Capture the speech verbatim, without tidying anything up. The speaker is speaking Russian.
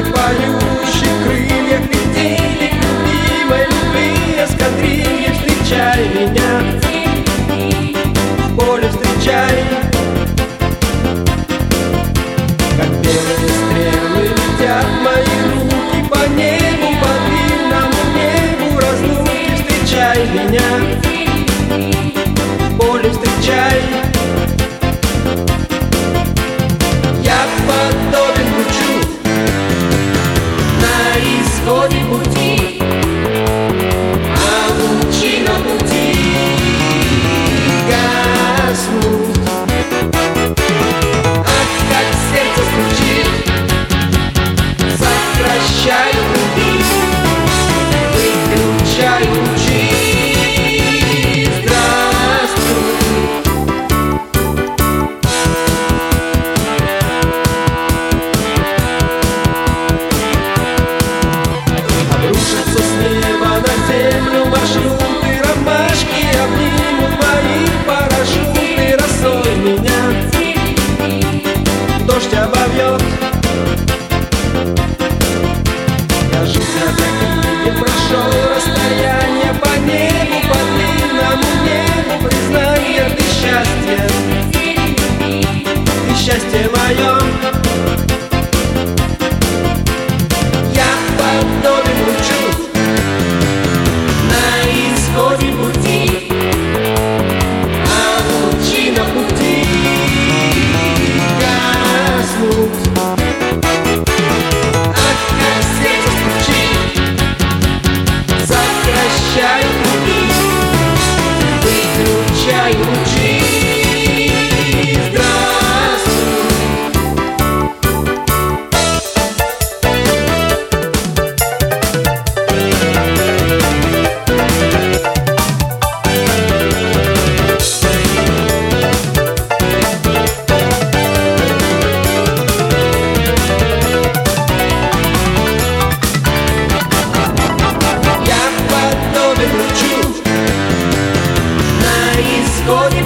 как поющих крыльях летели к любимой любви эскадрильи. Встречай меня, в поле встречай, как белые стрелы летят мои руки по небу, по длинному небу разлуки. Встречай меня, в поле встречай. Я подобен лучу на исходе пути, а лучи на пути гаснут. Ах, как сердце стучит, сокращаю круги, выключаю лучи. Обрушатся с неба на землю маршруты, ромашки обнимут мои парашюты. Росой меня дождь обовьет. Я жизнь такие прошел, расстояние по небу, по длинному небу. Признание, ты счастье, ты счастье мое. Я подобен лучу на исходе пути, а лучи на пути гаснут. Ах, как сердце стучит, сокращаю круги, выключаю лучи. Лучу на исходе